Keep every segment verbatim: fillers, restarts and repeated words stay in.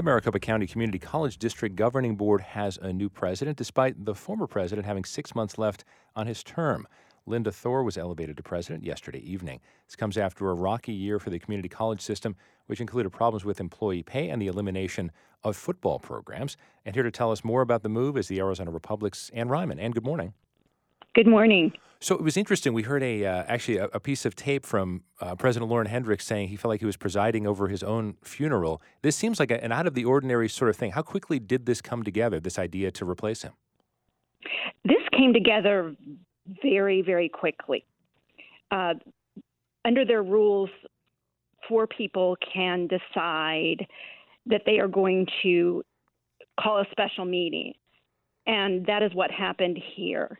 The Maricopa County Community College District Governing Board has a new president, despite the former president having six months left on his term. Linda Thor was elevated to president yesterday evening. This comes after a rocky year for the community college system, which included problems with employee pay and the elimination of football programs. And here to tell us more about the move is the Arizona Republic's Ann Ryman. Ann, good morning. Good morning. So it was interesting. We heard a uh, actually a, a piece of tape from uh, President Lauren Hendricks saying he felt like he was presiding over his own funeral. This seems like a, an out-of-the-ordinary sort of thing. How quickly did this come together, this idea to replace him? This came together very, very quickly. Uh, under their rules, four people can decide that they are going to call a special meeting, and that is what happened here.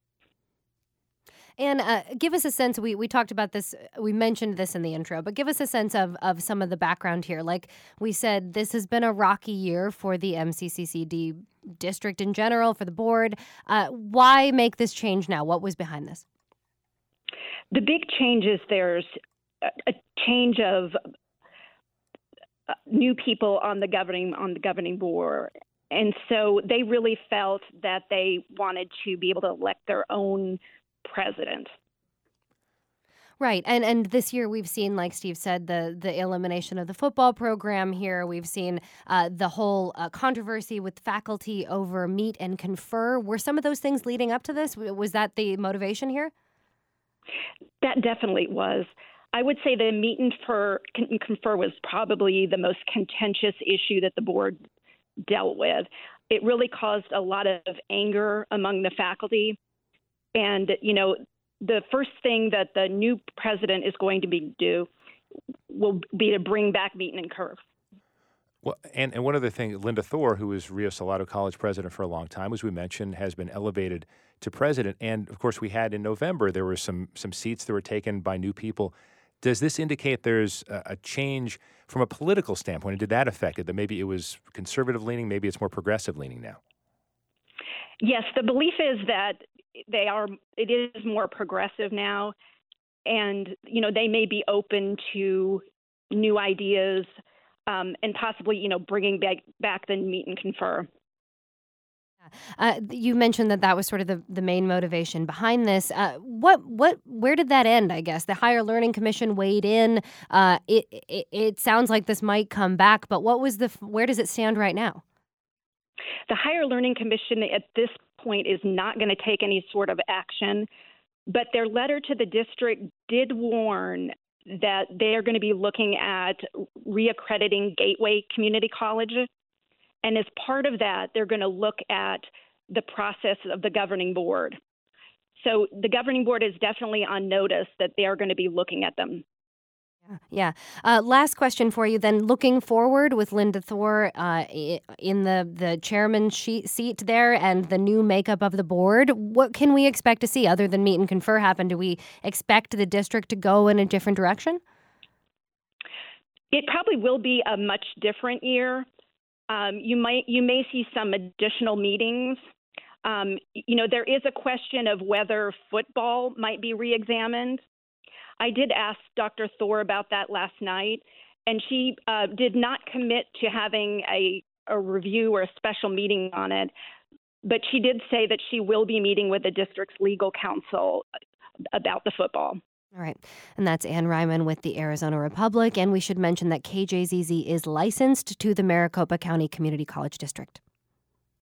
And uh, give us a sense, we, we talked about this, we mentioned this in the intro, but give us a sense of, of some of the background here. Like we said, this has been a rocky year for the M C C C D district in general, for the board. Uh, why make this change now? What was behind this? The big change is there's a, a change of uh, new people on the governing on the governing board. And so they really felt that they wanted to be able to elect their own president. Right. And and this year we've seen, like Steve said, the the elimination of the football program here. We've seen uh, the whole uh, controversy with faculty over meet and confer. Were some of those things leading up to this? Was that the motivation here? That definitely was. I would say the meet and confer, confer was probably the most contentious issue that the board dealt with. It really caused a lot of anger among the faculty. And, you know, the first thing that the new president is going to be do will be to bring back meet and confer. Well, and, and one other thing, Linda Thor, who was Rio Salado College president for a long time, as we mentioned, has been elevated to president. And, of course, we had in November, there were some some seats that were taken by new people. Does this indicate there's a, a change from a political standpoint? And did that affect it, that maybe it was conservative leaning, maybe it's more progressive leaning now? Yes, the belief is that they are, it is more progressive now. And, you know, they may be open to new ideas um, and possibly, you know, bringing back, back the meet and confer. Uh, you mentioned that that was sort of the, the main motivation behind this. Uh, what what where did that end? I guess the Higher Learning Commission weighed in. Uh, it, it it sounds like this might come back, but what was the where does it stand right now? The Higher Learning Commission at this point is not going to take any sort of action, but their letter to the district did warn that they are going to be looking at reaccrediting Gateway Community College. And as part of that, they're going to look at the process of the governing board. So the governing board is definitely on notice that they are going to be looking at them. Yeah. Uh, last question for you then. Looking forward with Linda Thor uh, in the, the chairman seat there and the new makeup of the board, what can we expect to see other than meet and confer happen? Do we expect the district to go in a different direction? It probably will be a much different year. Um, you might you may see some additional meetings. Um, you know, there is a question of whether football might be reexamined. I did ask Doctor Thor about that last night, and she uh, did not commit to having a, a review or a special meeting on it, but she did say that she will be meeting with the district's legal counsel about the football. All right. And that's Ann Ryman with the Arizona Republic. And we should mention that K J Z Z is licensed to the Maricopa County Community College District.